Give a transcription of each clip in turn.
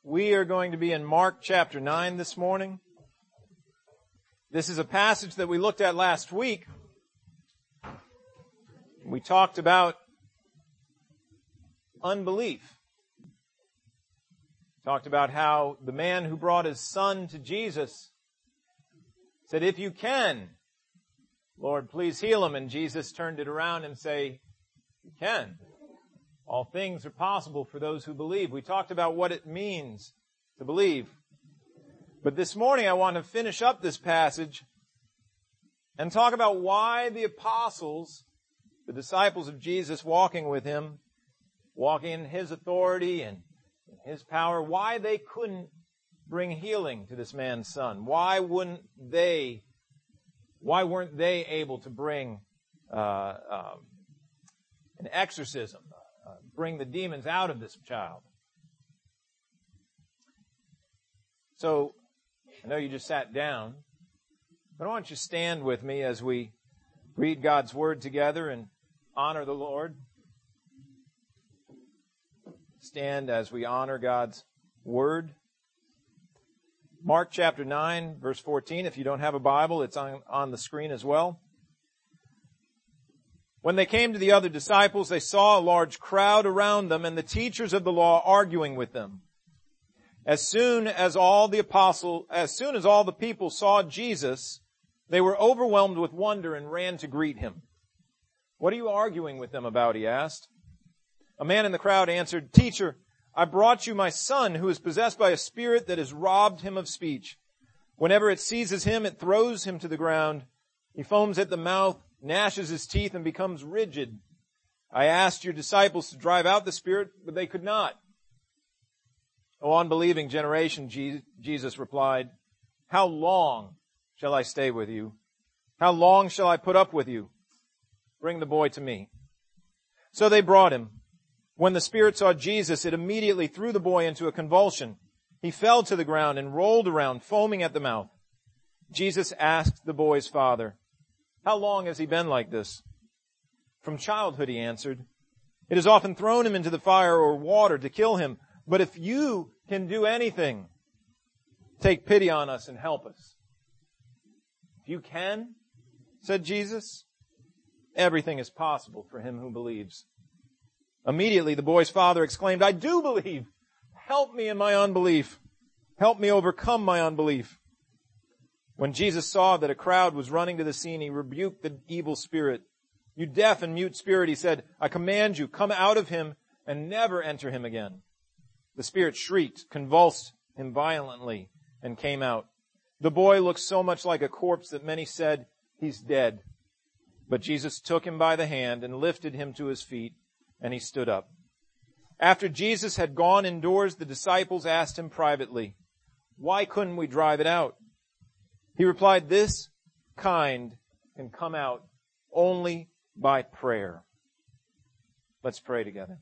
We are going to be in Mark chapter 9 this morning. This is a passage that we looked at last week. We talked about unbelief. Talked about how the man who brought his son to Jesus said, "If you can, Lord, please heal him." And Jesus turned it around and said, "You can. All things are possible for those who believe." We talked about what it means to believe. But this morning I want to finish up this passage and talk about why the apostles, the disciples of Jesus walking with him, walking in his authority and his power, why they couldn't bring healing to this man's son. Why weren't they able to bring an exorcism, bring the demons out of this child? So, I know you just sat down, but I want you to stand with me as we read God's Word together and honor the Lord. Stand as we honor God's Word. Mark chapter 9, verse 14. If you don't have a Bible, it's on the screen as well. When they came to the other disciples, they saw a large crowd around them and the teachers of the law arguing with them. As soon as all the people saw Jesus, they were overwhelmed with wonder and ran to greet him. "What are you arguing with them about?" he asked. A man in the crowd answered, "Teacher, I brought you my son who is possessed by a spirit that has robbed him of speech. Whenever it seizes him, it throws him to the ground. He foams at the mouth, gnashes his teeth, and becomes rigid. I asked your disciples to drive out the spirit, but they could not." "O unbelieving generation," Jesus replied, "how long shall I stay with you? How long shall I put up with you? Bring the boy to me." So they brought him. When the spirit saw Jesus, it immediately threw the boy into a convulsion. He fell to the ground and rolled around, foaming at the mouth. Jesus asked the boy's father, "How long has he been like this?" "From childhood," he answered. "It has often thrown him into the fire or water to kill him. But if you can do anything, take pity on us and help us." "If you can," said Jesus, "everything is possible for him who believes." Immediately the boy's father exclaimed, "I do believe. Help me in my unbelief. Help me overcome my unbelief." When Jesus saw that a crowd was running to the scene, he rebuked the evil spirit. "You deaf and mute spirit," he said, "I command you, come out of him and never enter him again." The spirit shrieked, convulsed him violently, and came out. The boy looked so much like a corpse that many said, "He's dead." But Jesus took him by the hand and lifted him to his feet, and he stood up. After Jesus had gone indoors, the disciples asked him privately, "Why couldn't we drive it out?" He replied, "This kind can come out only by prayer." Let's pray together.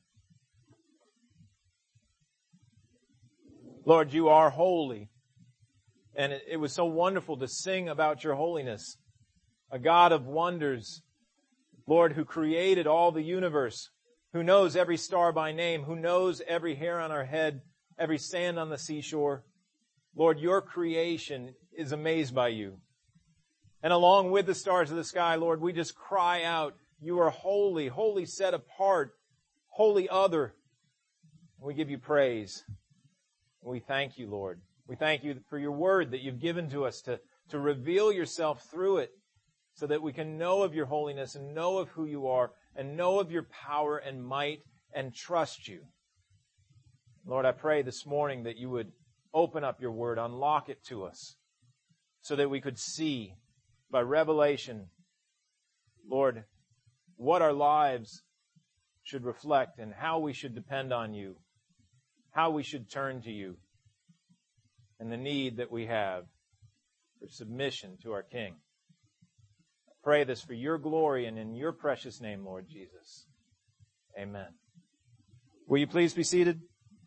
Lord, you are holy, and it was so wonderful to sing about your holiness. A God of wonders, Lord, who created all the universe, who knows every star by name, who knows every hair on our head, every sand on the seashore. Lord, your creation is amazed by you. And along with the stars of the sky, Lord, we just cry out, you are holy, holy set apart, holy other. We give you praise. We thank you, Lord. We thank you for your word that you've given to us to reveal yourself through it so that we can know of your holiness and know of who you are and know of your power and might and trust you. Lord, I pray this morning that you would open up your word, unlock it to us so that we could see by revelation, Lord, what our lives should reflect and how we should depend on you, how we should turn to you, and the need that we have for submission to our King. I pray this for your glory and in your precious name, Lord Jesus. Amen. Will you please be seated?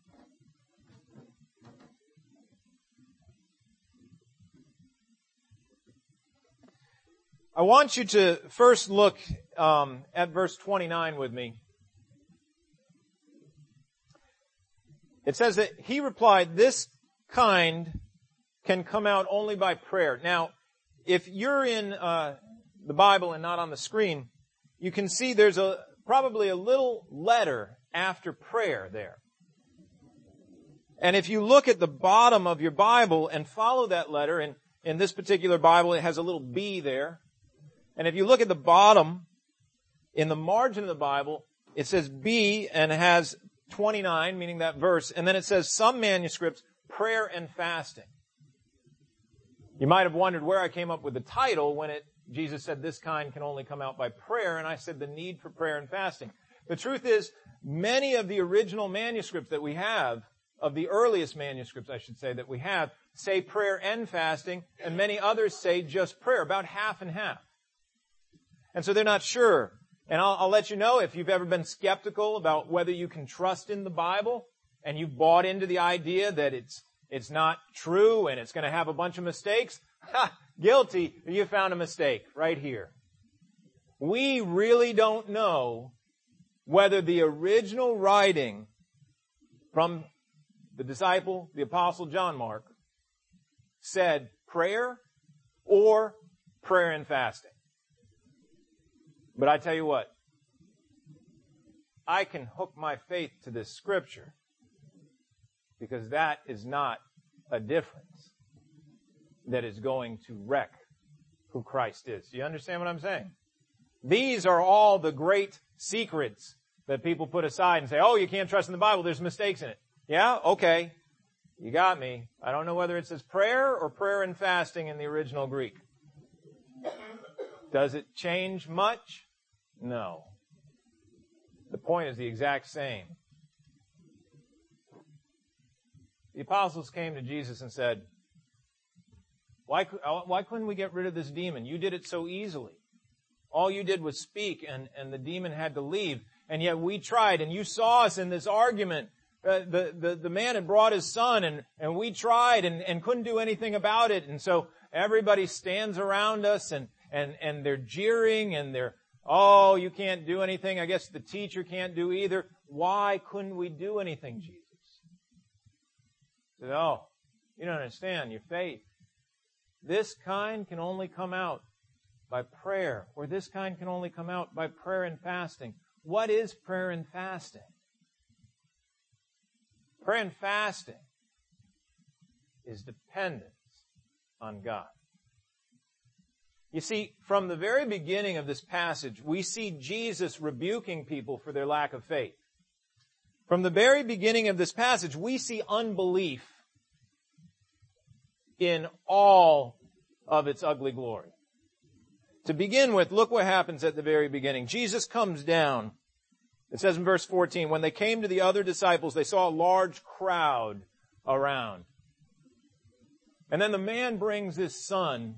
I want you to first look at verse 29 with me. It says that he replied, this kind can come out only by prayer. Now, if you're in the Bible and not on the screen, you can see there's probably a little letter after prayer there. And if you look at the bottom of your Bible and follow that letter, and in this particular Bible it has a little B there, and if you look at the bottom, in the margin of the Bible, it says B and it has 29, meaning that verse, and then it says some manuscripts, prayer and fasting. You might have wondered where I came up with the title when Jesus said this kind can only come out by prayer, and I said the need for prayer and fasting. The truth is, many of the original manuscripts that we have, of the earliest manuscripts, I should say, that we have, say prayer and fasting, and many others say just prayer, about half and half. And so they're not sure. And I'll let you know, if you've ever been skeptical about whether you can trust in the Bible, and you've bought into the idea that it's not true and it's going to have a bunch of mistakes, guilty, you found a mistake right here. We really don't know whether the original writing from the disciple, the apostle John Mark, said prayer or prayer and fasting. But I tell you what, I can hook my faith to this scripture because that is not a difference that is going to wreck who Christ is. Do you understand what I'm saying? These are all the great secrets that people put aside and say, oh, you can't trust in the Bible, there's mistakes in it. Yeah, okay, you got me. I don't know whether it says prayer or prayer and fasting in the original Greek. Does it change much? No. The point is the exact same. The apostles came to Jesus and said, why couldn't we get rid of this demon? You did it so easily. All you did was speak and the demon had to leave. And yet we tried, and you saw us in this argument. The man had brought his son, and we tried and couldn't do anything about it. And so everybody stands around us and they're jeering and they're, oh, you can't do anything. I guess the teacher can't do either. Why couldn't we do anything, Jesus? He said, oh, you don't understand your faith. This kind can only come out by prayer, or this kind can only come out by prayer and fasting. What is prayer and fasting? Prayer and fasting is dependence on God. You see, from the very beginning of this passage, we see Jesus rebuking people for their lack of faith. From the very beginning of this passage, we see unbelief in all of its ugly glory. To begin with, look what happens at the very beginning. Jesus comes down. It says in verse 14, when they came to the other disciples, they saw a large crowd around. And then the man brings his son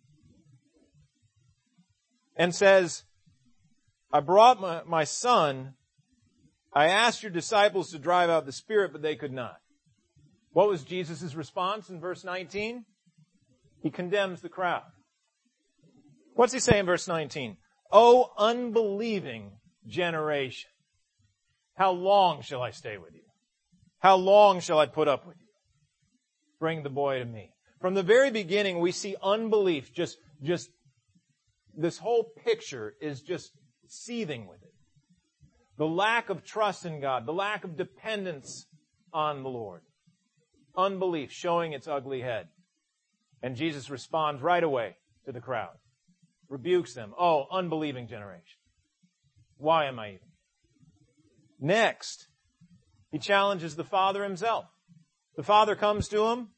and says, I brought my son. I asked your disciples to drive out the spirit, but they could not. What was Jesus' response in verse 19? He condemns the crowd. What's he say in verse 19? O unbelieving generation, how long shall I stay with you? How long shall I put up with you? Bring the boy to me. From the very beginning, we see unbelief, just this whole picture is just seething with it. The lack of trust in God, the lack of dependence on the Lord. Unbelief showing its ugly head. And Jesus responds right away to the crowd. Rebukes them. Oh, unbelieving generation. Why am I even? Next, he challenges the Father himself. The Father comes to him.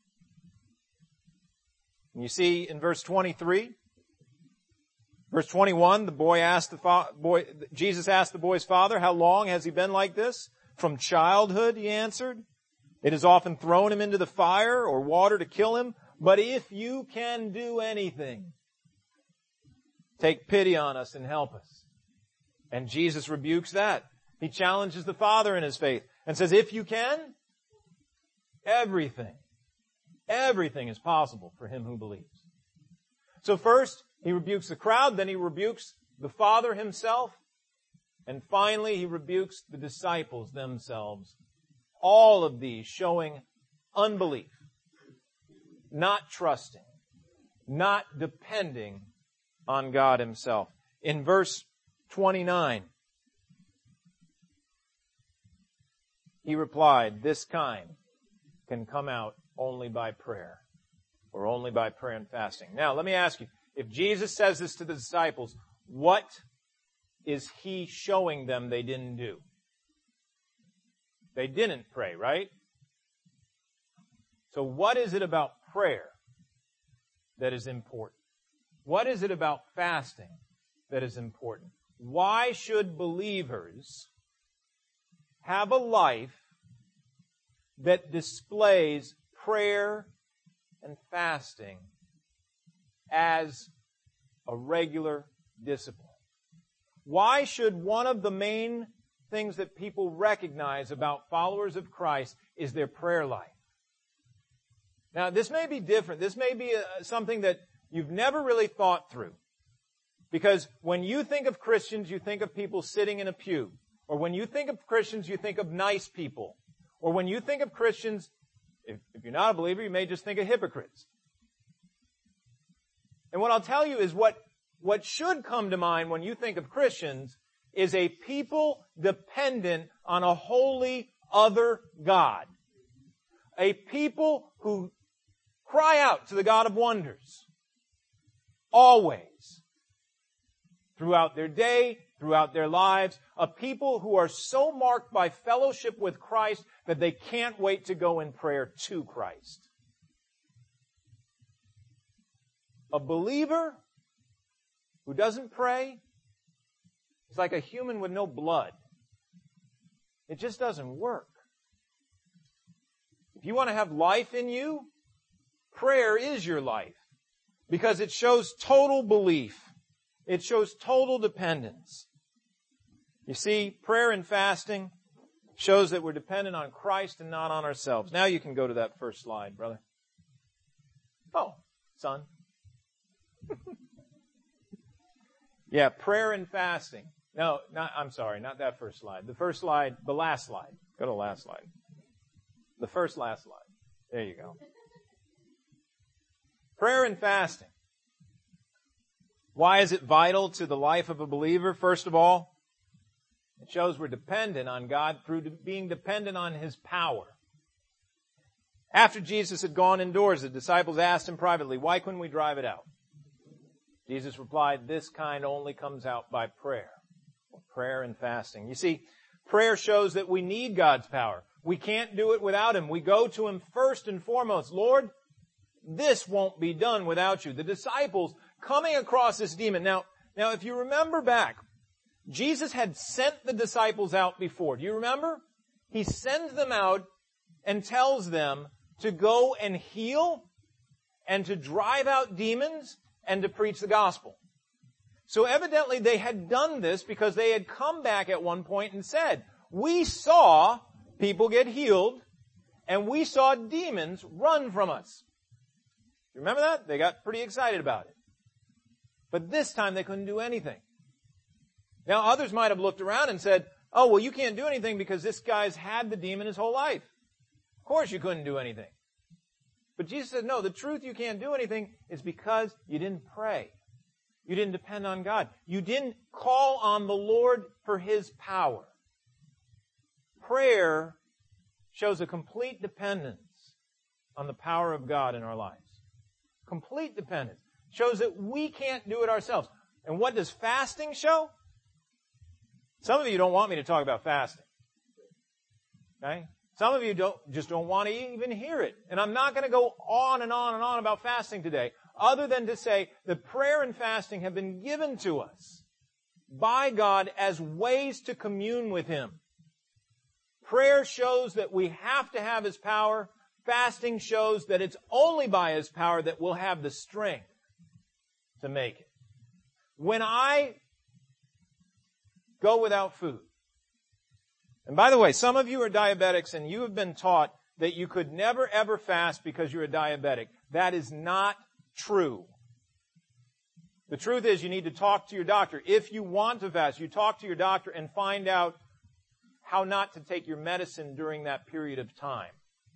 And you see in verse 23, verse 21, Jesus asked the boy's father, how long has he been like this? From childhood, he answered. It has often thrown him into the fire or water to kill him. But if you can do anything, take pity on us and help us. And Jesus rebukes that. He challenges the Father in his faith and says, if you can, everything is possible for him who believes. So first, he rebukes the crowd, then he rebukes the Father himself, and finally he rebukes the disciples themselves All of these showing unbelief, not trusting, not depending on God Himself. In verse 29, he replied, "This kind can come out only by prayer," or only by prayer and fasting. Now, let me ask you, if Jesus says this to the disciples, what is He showing them they didn't do? They didn't pray, right? So what is it about prayer that is important? What is it about fasting that is important? Why should believers have a life that displays prayer and fasting as a regular discipline? Why should one of the main things that people recognize about followers of Christ is their prayer life? Now, this may be different. This may be something that you've never really thought through. Because when you think of Christians, you think of people sitting in a pew. Or when you think of Christians, you think of nice people. Or when you think of Christians, if you're not a believer, you may just think of hypocrites. And what I'll tell you is what should come to mind when you think of Christians is a people dependent on a holy other God. A people who cry out to the God of wonders. Always. Throughout their day, throughout their lives. A people who are so marked by fellowship with Christ that they can't wait to go in prayer to Christ. A believer who doesn't pray is like a human with no blood. It just doesn't work. If you want to have life in you, prayer is your life. Because it shows total belief. It shows total dependence. You see, prayer and fasting shows that we're dependent on Christ and not on ourselves. Now you can go to that first slide, brother. Oh, son. Yeah, prayer and fasting. No, I'm sorry, not that first slide. The first slide, the last slide. Go to the last slide. The first last slide. There you go. Prayer and fasting. Why is it vital to the life of a believer? First of all, it shows we're dependent on God through being dependent on His power. After Jesus had gone indoors, the disciples asked Him privately, "Why couldn't we drive it out?" Jesus replied, "This kind only comes out by prayer." Prayer and fasting. You see, prayer shows that we need God's power. We can't do it without Him. We go to Him first and foremost. Lord, this won't be done without You. The disciples coming across this demon. Now, if you remember back, Jesus had sent the disciples out before. Do you remember? He sends them out and tells them to go and heal and to drive out demons and to preach the gospel. So evidently they had done this because they had come back at one point and said, "We saw people get healed and we saw demons run from us." You remember that? They got pretty excited about it. But this time they couldn't do anything. Now others might have looked around and said, "Oh, well, you can't do anything because this guy's had the demon his whole life. Of course you couldn't do anything." But Jesus said, "No, the truth you can't do anything is because you didn't pray. You didn't depend on God. You didn't call on the Lord for His power." Prayer shows a complete dependence on the power of God in our lives. Complete dependence. Shows that we can't do it ourselves. And what does fasting show? Some of you don't want me to talk about fasting. Okay? Some of you don't want to even hear it. And I'm not going to go on and on and on about fasting today, other than to say that prayer and fasting have been given to us by God as ways to commune with Him. Prayer shows that we have to have His power. Fasting shows that it's only by His power that we'll have the strength to make it. When I go without food, and by the way, some of you are diabetics and you have been taught that you could never ever fast because you're a diabetic. That is not true. The truth is you need to talk to your doctor. If you want to fast, you talk to your doctor and find out how not to take your medicine during that period of time.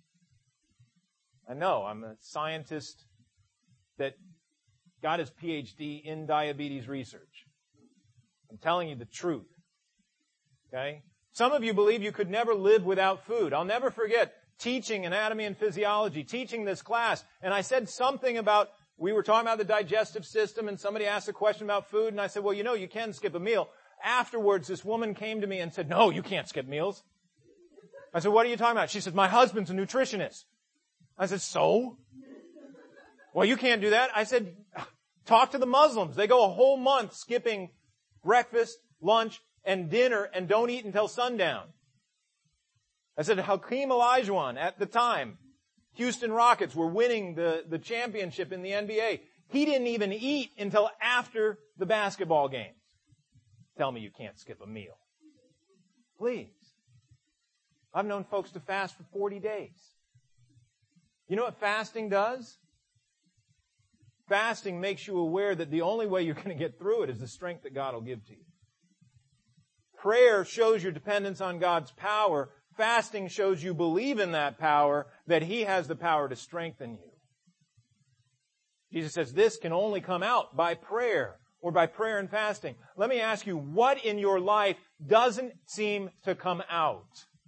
I know, I'm a scientist that got his PhD in diabetes research. I'm telling you the truth. Okay? Some of you believe you could never live without food. I'll never forget teaching anatomy and physiology, teaching this class, and I said something about, we were talking about the digestive system, and somebody asked a question about food, and I said, well, you can skip a meal. Afterwards, this woman came to me and said, no, you can't skip meals. I said, what are you talking about? She said, my husband's a nutritionist. I said, so? Well, you can't do that. I said, talk to the Muslims. They go a whole month skipping breakfast, lunch, and dinner and don't eat until sundown. I said, Hakeem Olajuwon, at the time, Houston Rockets were winning the championship in the NBA. He didn't even eat until after the basketball games. Tell me you can't skip a meal. Please. I've known folks to fast for 40 days. You know what fasting does? Fasting makes you aware that the only way you're going to get through it is the strength that God will give to you. Prayer shows your dependence on God's power. Fasting shows you believe in that power, that He has the power to strengthen you. Jesus says this can only come out by prayer, or by prayer and fasting. Let me ask you, what in your life doesn't seem to come out?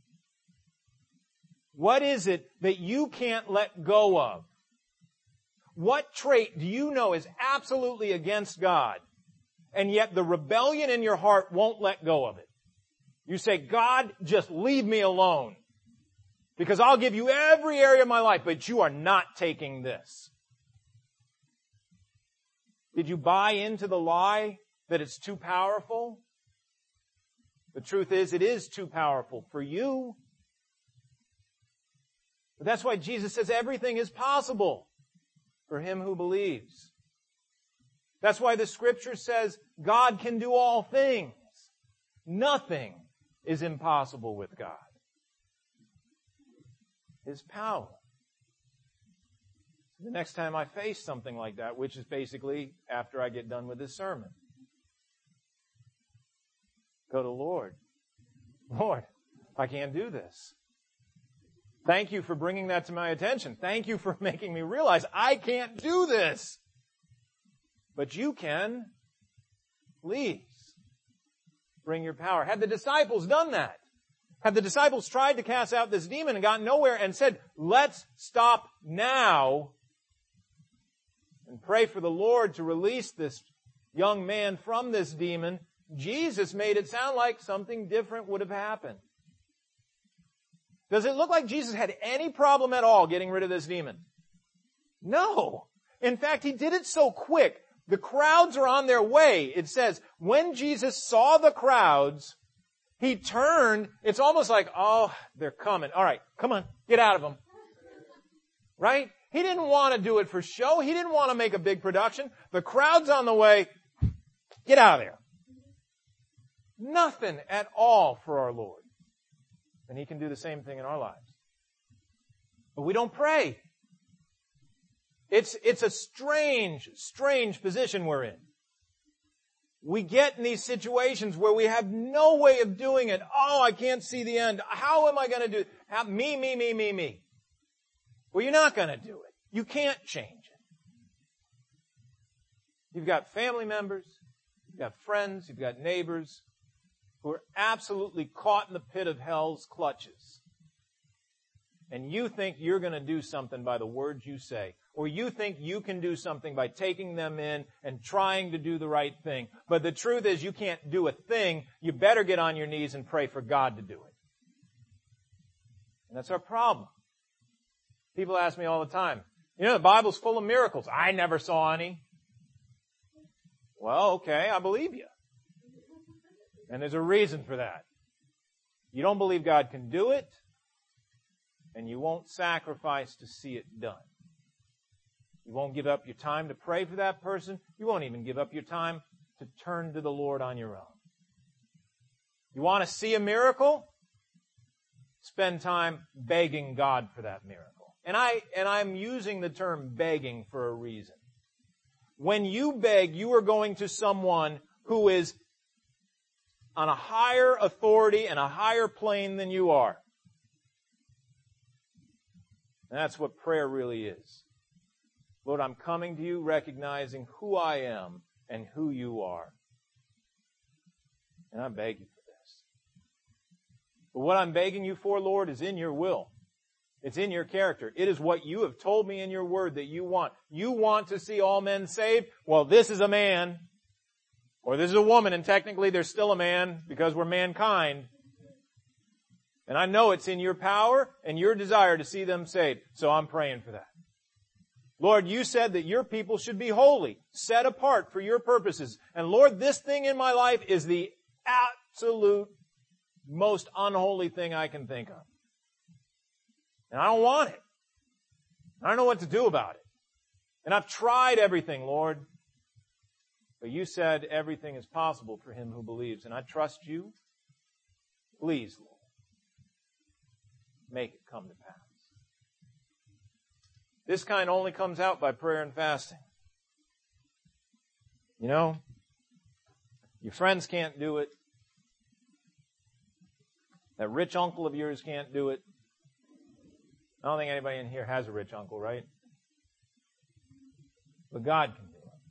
What is it that you can't let go of? What trait do you know is absolutely against God, and yet the rebellion in your heart won't let go of it? You say, God, just leave me alone, because I'll give you every area of my life, but you are not taking this. Did you buy into the lie that it's too powerful? The truth is, it is too powerful for you. But that's why Jesus says everything is possible for him who believes. That's why the Scripture says God can do all things. Nothing is impossible with God. His power. The next time I face something like that, which is basically after I get done with this sermon, go to Lord. Lord, I can't do this. Thank you for bringing that to my attention. Thank you for making me realize I can't do this. But you can. Please bring your power. Had the disciples done that? Had the disciples tried to cast out this demon and got nowhere and said, let's stop now and pray for the Lord to release this young man from this demon, Jesus made it sound like something different would have happened. Does it look like Jesus had any problem at all getting rid of this demon? No. In fact, He did it so quick. The crowds are on their way. It says, when Jesus saw the crowds, He turned. It's almost like, oh, they're coming. All right, come on, get out of them. Right? He didn't want to do it for show. He didn't want to make a big production. The crowd's on the way. Get out of there. Nothing at all for our Lord. And He can do the same thing in our lives. But we don't pray. It's a strange position we're in. We get in these situations where we have no way of doing it. Oh, I can't see the end. How am I going to do it? Me. Well, you're not going to do it. You can't change it. You've got family members, you've got friends, you've got neighbors who are absolutely caught in the pit of hell's clutches. And you think you're going to do something by the words you say. Or you think you can do something by taking them in and trying to do the right thing. But the truth is you can't do a thing. You better get on your knees and pray for God to do it. And that's our problem. People ask me all the time, the Bible's full of miracles. I never saw any. Well, okay, I believe you. And there's a reason for that. You don't believe God can do it, and you won't sacrifice to see it done. You won't give up your time to pray for that person. You won't even give up your time to turn to the Lord on your own. You want to see a miracle? Spend time begging God for that miracle. And I'm using the term begging for a reason. When you beg, you are going to someone who is on a higher authority and a higher plane than you are. And that's what prayer really is. Lord, I'm coming to you recognizing who I am and who you are. And I beg you for this. But what I'm begging you for, Lord, is in your will. It's in your character. It is what you have told me in your word that you want. You want to see all men saved? Well, this is a man. Or this is a woman, and technically there's still a man because we're mankind. And I know it's in your power and your desire to see them saved. So I'm praying for that. Lord, you said that your people should be holy, set apart for your purposes. And Lord, this thing in my life is the absolute most unholy thing I can think of. And I don't want it. I don't know what to do about it. And I've tried everything, Lord. But you said everything is possible for him who believes. And I trust you. Please, Lord, make it come to pass. This kind only comes out by prayer and fasting. You know, your friends can't do it. That rich uncle of yours can't do it. I don't think anybody in here has a rich uncle, right? But God can do it.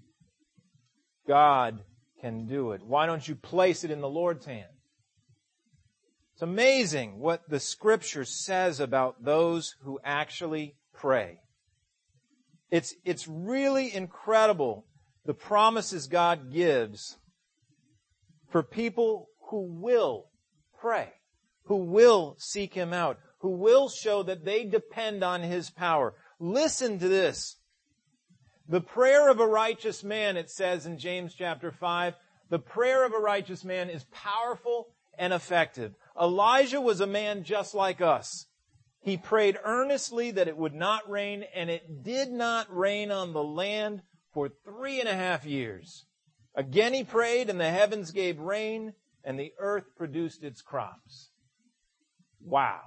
God can do it. Why don't you place it in the Lord's hand? It's amazing what the Scripture says about those who actually pray. It's really incredible the promises God gives for people who will pray, who will seek Him out, who will show that they depend on His power. Listen to this. The prayer of a righteous man, it says in James chapter 5, the prayer of a righteous man is powerful and effective. Elijah was a man just like us. He prayed earnestly that it would not rain, and it did not rain on the land for 3.5 years. Again he prayed, and the heavens gave rain, and the earth produced its crops. Wow.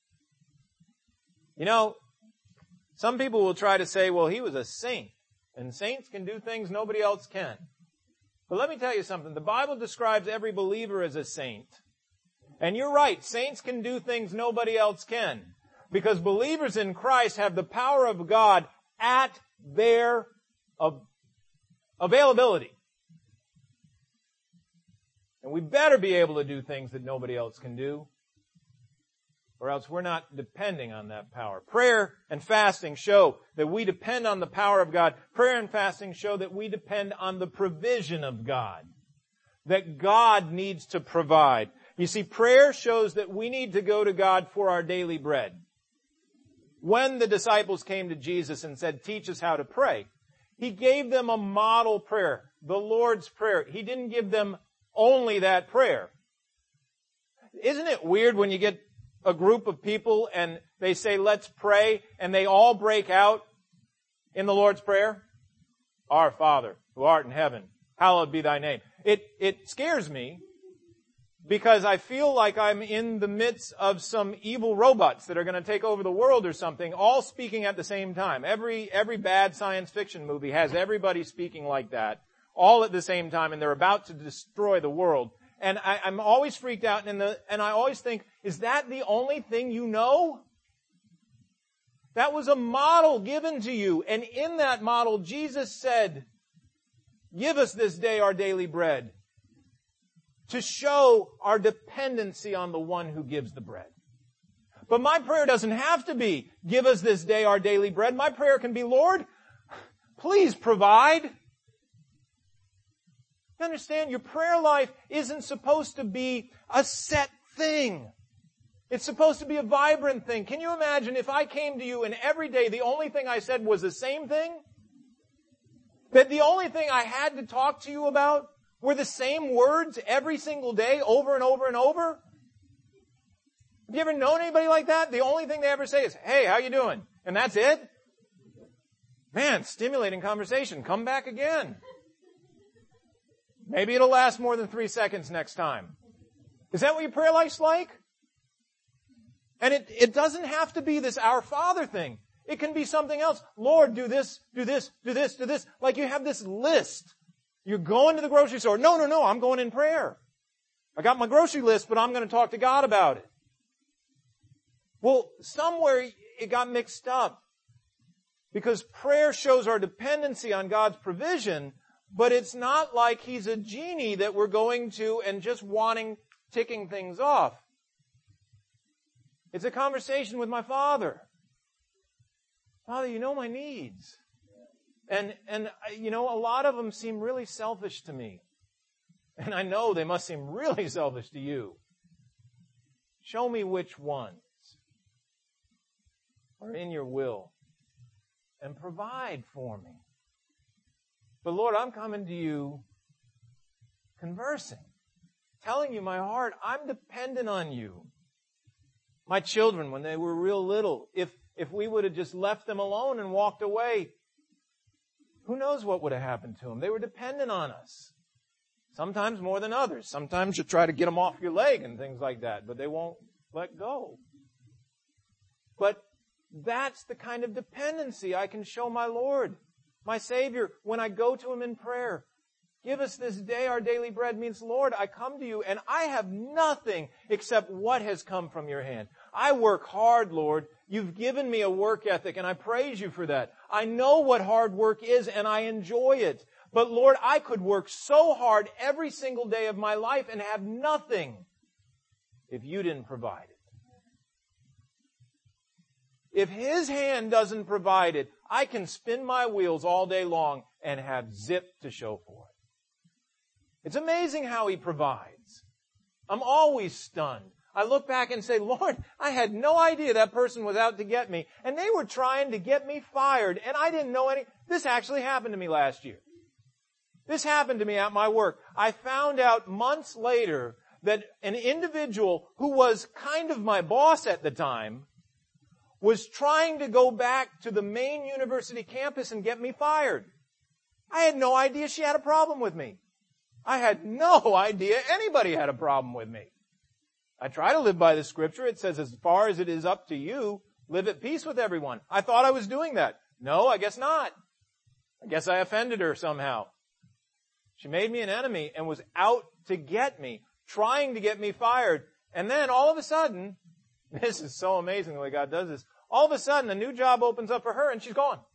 You know, some people will try to say, well, he was a saint, and saints can do things nobody else can. But let me tell you something. The Bible describes every believer as a saint. And you're right, saints can do things nobody else can. Because believers in Christ have the power of God at their availability. And we better be able to do things that nobody else can do, or else we're not depending on that power. Prayer and fasting show that we depend on the power of God. Prayer and fasting show that we depend on the provision of God, that God needs to provide. You see, prayer shows that we need to go to God for our daily bread. When the disciples came to Jesus and said, teach us how to pray, He gave them a model prayer, the Lord's Prayer. He didn't give them only that prayer. Isn't it weird when you get a group of people and they say, let's pray, and they all break out in the Lord's Prayer? Our Father, who art in heaven, hallowed be thy name. It scares me because I feel like I'm in the midst of some evil robots that are going to take over the world or something, all speaking at the same time. Every bad science fiction movie has everybody speaking like that, all at the same time, and they're about to destroy the world. And I'm always freaked out, and I always think, is that the only thing you know? That was a model given to you, and in that model, Jesus said, give us this day our daily bread, to show our dependency on the one who gives the bread. But my prayer doesn't have to be, give us this day our daily bread. My prayer can be, Lord, please provide. You understand, your prayer life isn't supposed to be a set thing. It's supposed to be a vibrant thing. Can you imagine if I came to you and every day the only thing I said was the same thing? That the only thing I had to talk to you about were the same words every single day, over and over and over? Have you ever known anybody like that? The only thing they ever say is, hey, how you doing? And that's it? Man, stimulating conversation. Come back again. Maybe it'll last more than 3 seconds next time. Is that what your prayer life's like? And it doesn't have to be this Our Father thing. It can be something else. Lord, do this, do this, do this, do this. Like you have this list. You're going to the grocery store. No, I'm going in prayer. I got my grocery list, but I'm going to talk to God about it. Well, somewhere it got mixed up. Because prayer shows our dependency on God's provision, but it's not like He's a genie that we're going to and just ticking things off. It's a conversation with my Father. Father, you know my needs. And you know, a lot of them seem really selfish to me. And I know they must seem really selfish to you. Show me which ones are in your will and provide for me. But Lord, I'm coming to you conversing, telling you my heart, I'm dependent on you. My children, when they were real little, if we would have just left them alone and walked away, who knows what would have happened to them? They were dependent on us. Sometimes more than others. Sometimes you try to get them off your leg and things like that, but they won't let go. But that's the kind of dependency I can show my Lord, my Savior, when I go to Him in prayer. Give us this day our daily bread means, Lord, I come to you and I have nothing except what has come from your hand. I work hard, Lord. You've given me a work ethic and I praise you for that. I know what hard work is and I enjoy it. But Lord, I could work so hard every single day of my life and have nothing if you didn't provide it. If His hand doesn't provide it, I can spin my wheels all day long and have zip to show for it. It's amazing how He provides. I'm always stunned. I look back and say, Lord, I had no idea that person was out to get me, and they were trying to get me fired, and I didn't know any. This actually happened to me last year. This happened to me at my work. I found out months later that an individual who was kind of my boss at the time was trying to go back to the main university campus and get me fired. I had no idea she had a problem with me. I had no idea anybody had a problem with me. I try to live by the scripture. It says, as far as it is up to you, live at peace with everyone. I thought I was doing that. No, I guess not. I guess I offended her somehow. She made me an enemy and was out to get me, trying to get me fired. And then all of a sudden, this is so amazing the way God does this, all of a sudden a new job opens up for her and she's gone.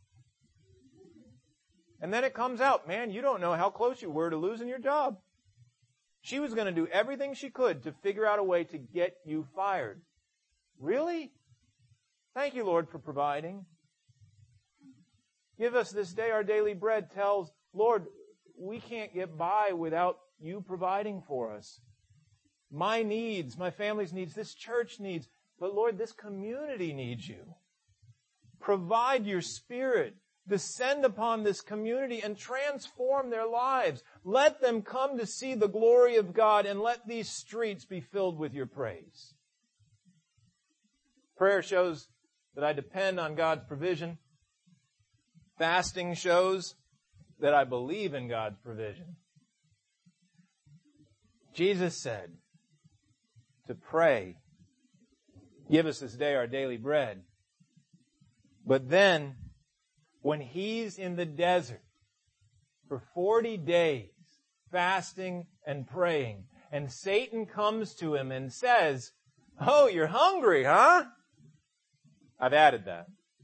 And then it comes out, man, you don't know how close you were to losing your job. She was going to do everything she could to figure out a way to get you fired. Really? Thank you, Lord, for providing. Give us this day our daily bread tells, Lord, we can't get by without you providing for us. My needs, my family's needs, this church needs, but Lord, this community needs you. Provide your Spirit. Descend upon this community and transform their lives. Let them come to see the glory of God and let these streets be filled with your praise. Prayer shows that I depend on God's provision. Fasting shows that I believe in God's provision. Jesus said to pray, give us this day our daily bread. But then, when He's in the desert for 40 days, fasting and praying, and Satan comes to Him and says, oh, you're hungry, huh? I've added that.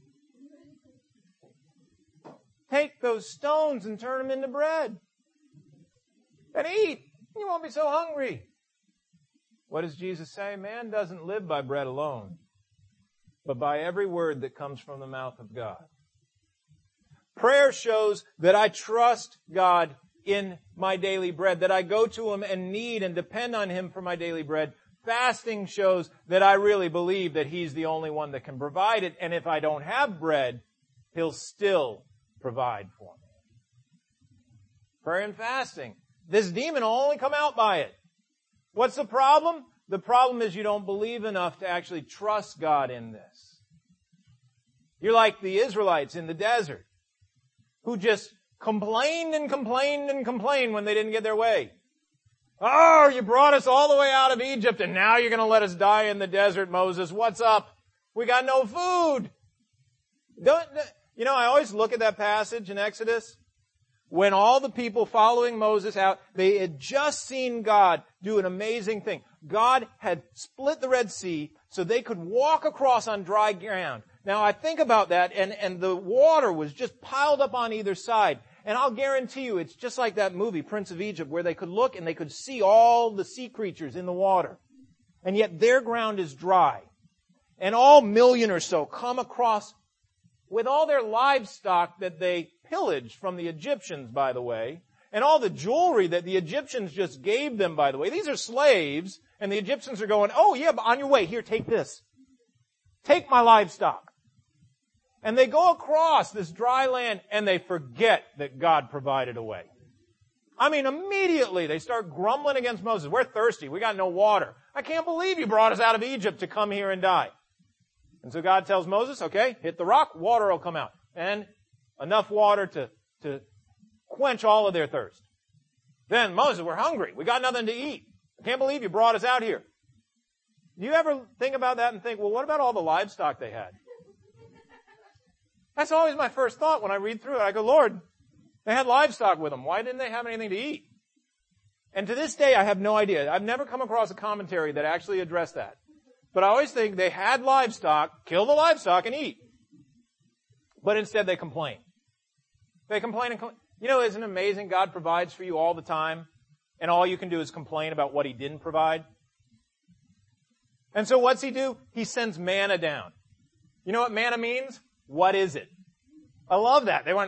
Take those stones and turn them into bread. And eat. You won't be so hungry. What does Jesus say? Man doesn't live by bread alone, but by every word that comes from the mouth of God. Prayer shows that I trust God in my daily bread, that I go to Him and need and depend on Him for my daily bread. Fasting shows that I really believe that He's the only one that can provide it, and if I don't have bread, He'll still provide for me. Prayer and fasting. This demon will only come out by it. What's the problem? The problem is you don't believe enough to actually trust God in this. You're like the Israelites in the desert who just complained and complained and complained when they didn't get their way. Oh, you brought us all the way out of Egypt and now you're going to let us die in the desert, Moses. What's up? We got no food. I always look at that passage in Exodus when all the people following Moses out, they had just seen God do an amazing thing. God had split the Red Sea so they could walk across on dry ground. Now I think about that, and the water was just piled up on either side. And I'll guarantee you it's just like that movie, Prince of Egypt, where they could look and they could see all the sea creatures in the water. And yet their ground is dry. And all million or so come across with all their livestock that they pillaged from the Egyptians, by the way, and all the jewelry that the Egyptians just gave them, by the way. These are slaves, and the Egyptians are going, oh yeah, but on your way, here, take this. Take my livestock. And they go across this dry land, and they forget that God provided a way. I mean, immediately they start grumbling against Moses. We're thirsty. We got no water. I can't believe you brought us out of Egypt to come here and die. And so God tells Moses, okay, hit the rock, water will come out. And enough water to quench all of their thirst. Then, Moses, we're hungry. We got nothing to eat. I can't believe you brought us out here. Do you ever think about that and think, well, what about all the livestock they had? That's always my first thought when I read through it. I go, Lord, they had livestock with them. Why didn't they have anything to eat? And to this day, I have no idea. I've never come across a commentary that actually addressed that. But I always think they had livestock, kill the livestock and eat. But instead they complain. They complain and complain. You know, isn't it amazing? God provides for you all the time, and all you can do is complain about what He didn't provide. And so what's He do? He sends manna down. You know what manna means? What is it? I love that. They went,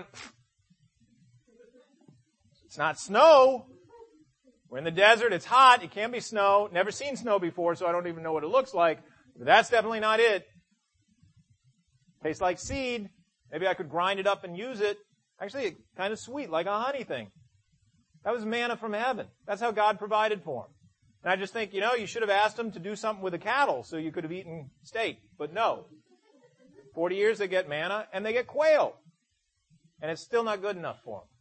it's not snow. We're in the desert. It's hot. It can't be snow. Never seen snow before, so I don't even know what it looks like. But that's definitely not it. Tastes like seed. Maybe I could grind it up and use it. Actually, it's kind of sweet, like a honey thing. That was manna from heaven. That's how God provided for him. And I just think, you know, you should have asked him to do something with the cattle so you could have eaten steak. But no. 40 years they get manna and they get quail. And it's still not good enough for them.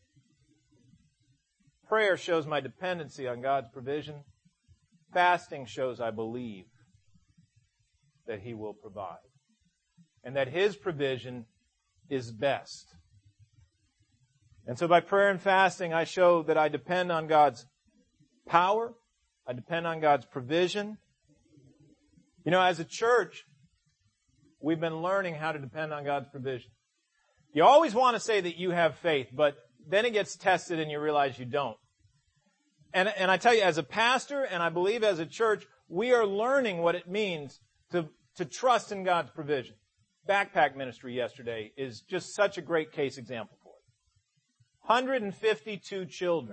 Prayer shows my dependency on God's provision. Fasting shows I believe that He will provide. And that His provision is best. And so by prayer and fasting, I show that I depend on God's power. I depend on God's provision. You know, as a church, we've been learning how to depend on God's provision. You always want to say that you have faith, but then it gets tested and you realize you don't. And I tell you, as a pastor, and I believe as a church, we are learning what it means to trust in God's provision. Backpack ministry yesterday is just such a great case example for it. 152 children.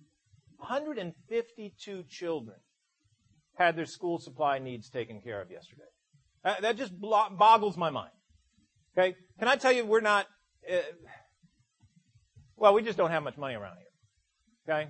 152 children had their school supply needs taken care of yesterday. That just boggles my mind. Okay? Can I tell you, we're not, we just don't have much money around here. Okay?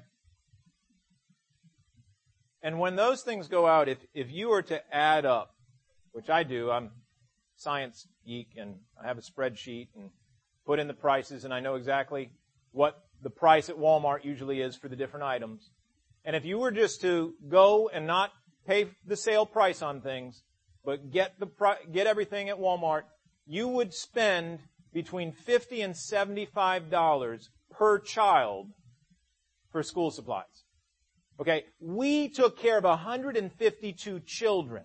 And when those things go out, if you were to add up, which I do, I'm a science geek and I have a spreadsheet and put in the prices and I know exactly what the price at Walmart usually is for the different items. And if you were just to go and not pay the sale price on things, but get everything at Walmart, you would spend between $50 and $75 per child for school supplies. Okay, we took care of 152 children.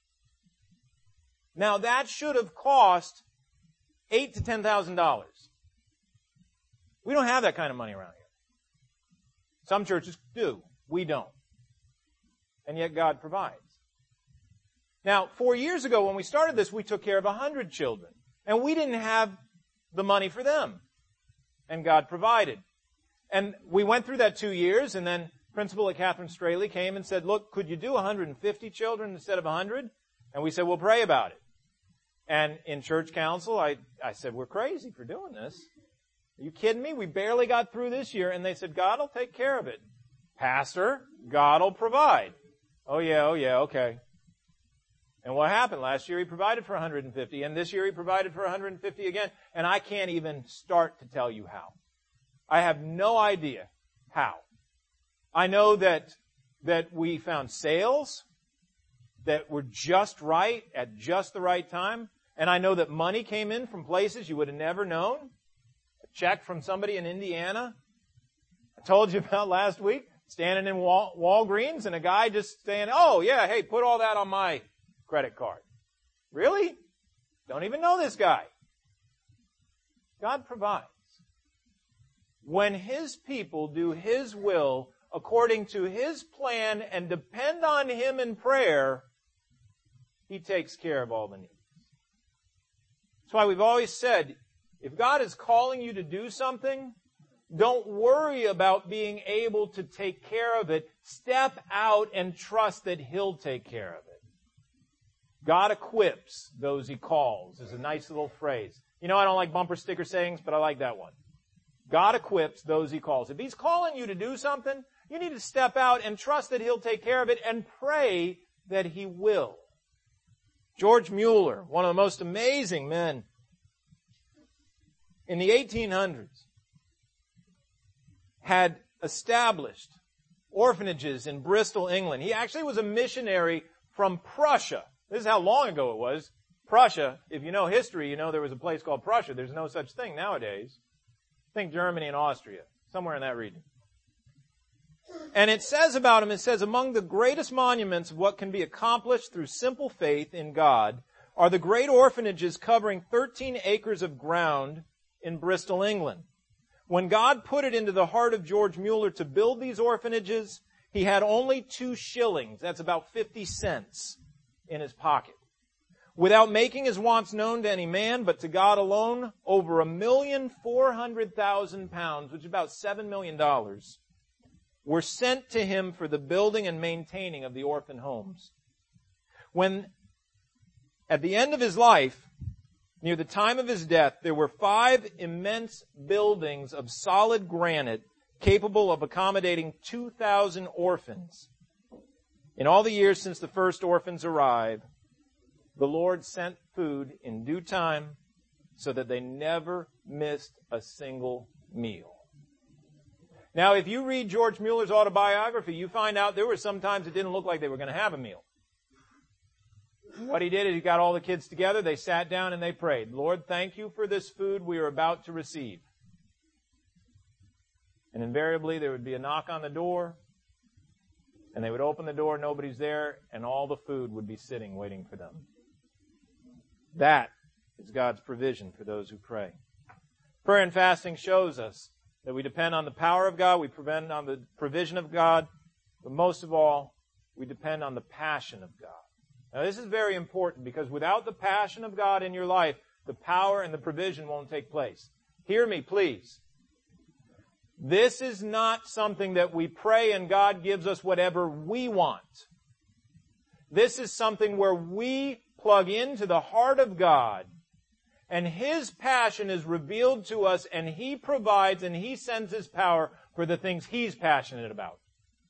Now that should have cost $8,000 to $10,000. We don't have that kind of money around here. Some churches do. We don't. And yet God provides. Now, 4 years ago when we started this, we took care of 100 children. And we didn't have the money for them. And God provided. And we went through that 2 years, and then principal at Catherine Straley came and said, look, could you do 150 children instead of 100? And we said, we'll pray about it. And in church council, I said, we're crazy for doing this. Are you kidding me? We barely got through this year. And they said, God will take care of it. Pastor, God will provide. Oh yeah, okay. And what happened? Last year He provided for 150, and this year He provided for 150 again. And I can't even start to tell you how. I have no idea how. I know that we found sales that were just right at just the right time. And I know that money came in from places you would have never known. A check from somebody in Indiana. I told you about last week, standing in Walgreens and a guy just saying, oh yeah, hey, put all that on my credit card. Really? Don't even know this guy. God provides. When His people do His will according to His plan and depend on Him in prayer, He takes care of all the needs. That's why we've always said, if God is calling you to do something, don't worry about being able to take care of it. Step out and trust that He'll take care of it. God equips those He calls is a nice little phrase. You know, I don't like bumper sticker sayings, but I like that one. God equips those He calls. If He's calling you to do something, you need to step out and trust that He'll take care of it and pray that He will. George Mueller, one of the most amazing men in the 1800s, had established orphanages in Bristol, England. He actually was a missionary from Prussia. This is how long ago it was. Prussia, if you know history, you know there was a place called Prussia. There's no such thing nowadays. Think Germany and Austria, somewhere in that region. And it says about him, it says, among the greatest monuments of what can be accomplished through simple faith in God are the great orphanages covering 13 acres of ground in Bristol, England. When God put it into the heart of George Mueller to build these orphanages, he had only 2 shillings, that's about 50 cents, in his pocket. Without making his wants known to any man, but to God alone, over £1,400,000, which is about $7 million, were sent to him for the building and maintaining of the orphan homes. When, at the end of his life, near the time of his death, there were 5 immense buildings of solid granite capable of accommodating 2,000 orphans. In all the years since the first orphans arrived, the Lord sent food in due time so that they never missed a single meal. Now, if you read George Mueller's autobiography, you find out there were some times it didn't look like they were going to have a meal. What he did is he got all the kids together, they sat down and they prayed, Lord, thank you for this food we are about to receive. And invariably there would be a knock on the door, and they would open the door, nobody's there, and all the food would be sitting waiting for them. That is God's provision for those who pray. Prayer and fasting shows us that we depend on the power of God, we depend on the provision of God, but most of all, we depend on the passion of God. Now this is very important because without the passion of God in your life, the power and the provision won't take place. Hear me, please. This is not something that we pray and God gives us whatever we want. This is something where we plug into the heart of God and His passion is revealed to us and He provides and He sends His power for the things He's passionate about.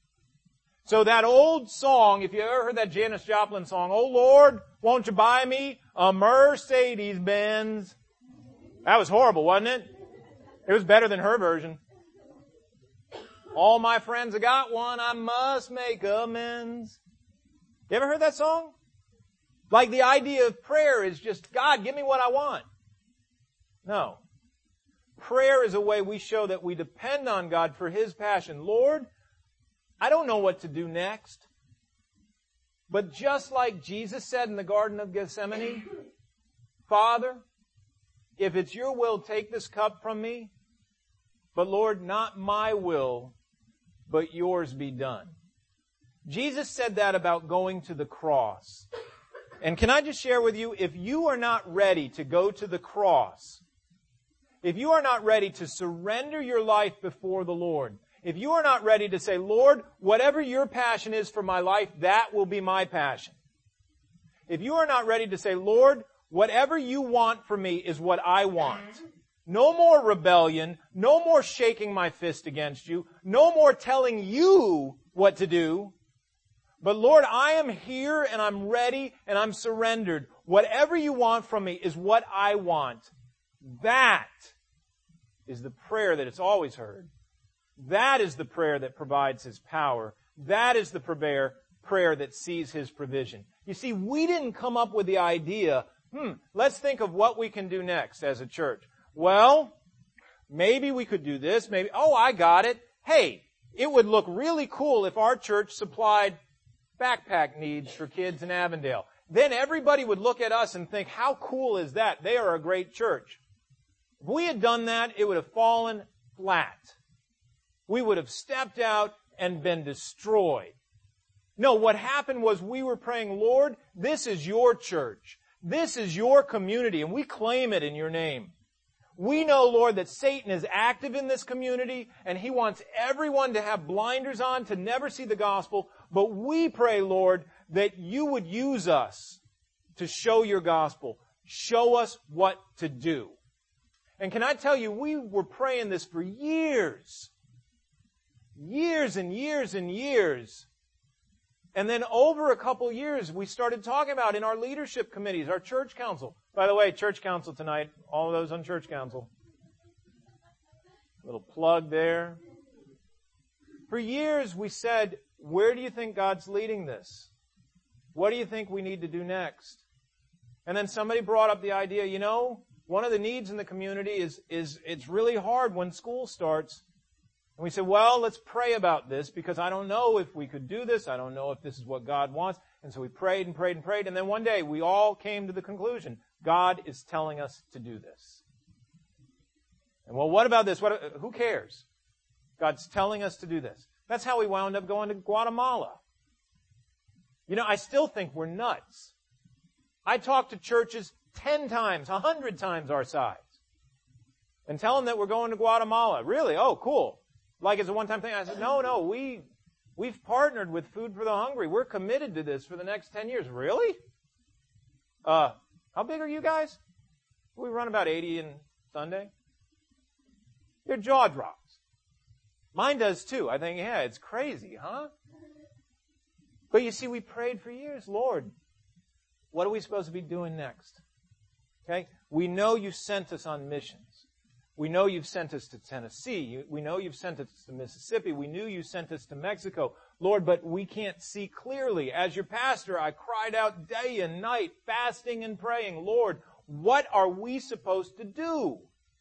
So that old song, if you ever heard that Janis Joplin song, oh Lord, won't you buy me a Mercedes-Benz? That was horrible, wasn't it? It was better than her version. All my friends have got one, I must make amends. You ever heard that song? Like the idea of prayer is just, God, give me what I want. No. Prayer is a way we show that we depend on God for His passion. Lord, I don't know what to do next. But just like Jesus said in the Garden of Gethsemane, Father, if it's your will, take this cup from me. But Lord, not my will, but yours be done. Jesus said that about going to the cross. And can I just share with you, if you are not ready to go to the cross, if you are not ready to surrender your life before the Lord, if you are not ready to say, Lord, whatever your passion is for my life, that will be my passion. If you are not ready to say, Lord, whatever you want for me is what I want. No more rebellion, no more shaking my fist against you, no more telling you what to do. But Lord, I am here and I'm ready and I'm surrendered. Whatever you want from me is what I want. That is the prayer that it's always heard. That is the prayer that provides His power. That is the prayer that sees His provision. You see, we didn't come up with the idea, let's think of what we can do next as a church. Well, maybe we could do this, maybe, oh, I got it. Hey, it would look really cool if our church supplied backpack needs for kids in Avondale. Then everybody would look at us and think, how cool is that? They are a great church. If we had done that, it would have fallen flat. We would have stepped out and been destroyed. No, what happened was we were praying, Lord, this is your church. This is your community, and we claim it in your name. We know, Lord, that Satan is active in this community, and he wants everyone to have blinders on to never see the gospel. But we pray, Lord, that you would use us to show your gospel. Show us what to do. And can I tell you, we were praying this for years. Years and years and years. And then over a couple years, we started talking about in our leadership committees, our church council. By the way, church council tonight, all of those on church council. Little plug there. For years, we said, where do you think God's leading this? What do you think we need to do next? And then somebody brought up the idea, you know, one of the needs in the community is it's really hard when school starts. And we said, well, let's pray about this because I don't know if we could do this. I don't know if this is what God wants. And so we prayed and prayed and prayed. And then one day we all came to the conclusion, God is telling us to do this. And well, what about this? Who cares? God's telling us to do this. That's how we wound up going to Guatemala. You know, I still think we're nuts. I talk to churches 10 times, 100 times our size and tell them that we're going to Guatemala. Really? Oh, cool. Like it's a one-time thing. I said, no, we've partnered with Food for the Hungry. We're committed to this for the next 10 years. Really? How big are you guys? We run about 80 in Sunday. Your jaw drops. Mine does too. I think, yeah, it's crazy, huh? But you see, we prayed for years. Lord, what are we supposed to be doing next? Okay? We know you sent us on missions. We know you've sent us to Tennessee. We know you've sent us to Mississippi. We knew you sent us to Mexico. Lord, but we can't see clearly. As your pastor, I cried out day and night, fasting and praying, Lord, what are we supposed to do?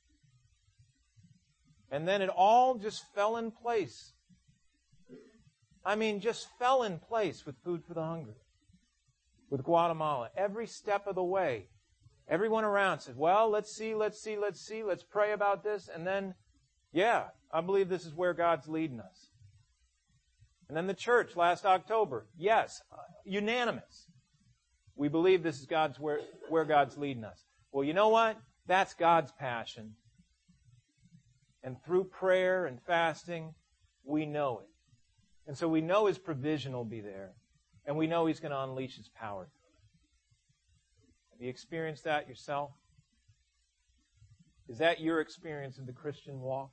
And then it all just fell in place. I mean, just fell in place with Food for the Hungry, with Guatemala. Every step of the way. Everyone around said, well, let's pray about this. And then, yeah, I believe this is where God's leading us. And then the church last October, yes, unanimous. We believe this is where God's leading us. Well, you know what? That's God's passion. And through prayer and fasting, we know it. And so we know His provision will be there. And we know He's going to unleash His power. Have you experienced that yourself? Is that your experience of the Christian walk?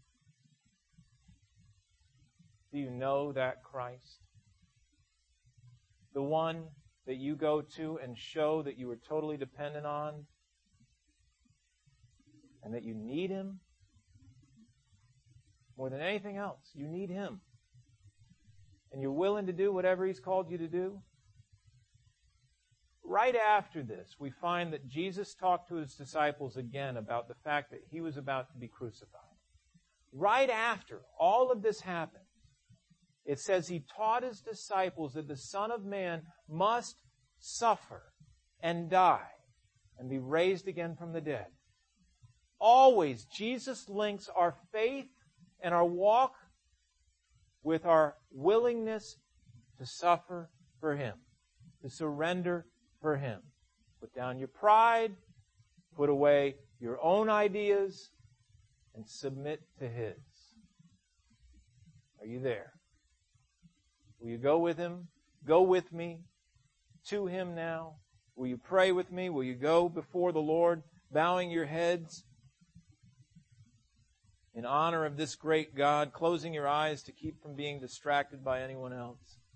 Do you know that Christ? The one that you go to and show that you are totally dependent on and that you need Him? More than anything else, you need Him. And you're willing to do whatever He's called you to do? Right after this, we find that Jesus talked to His disciples again about the fact that He was about to be crucified. Right after all of this happened, it says He taught His disciples that the Son of Man must suffer and die and be raised again from the dead. Always, Jesus links our faith and our walk with our willingness to suffer for Him, to surrender for Him. Put down your pride, put away your own ideas, and submit to His. Are you there? Will you go with Him? Go with me to Him now. Will you pray with me? Will you go before the Lord, bowing your heads in honor of this great God, closing your eyes to keep from being distracted by anyone else?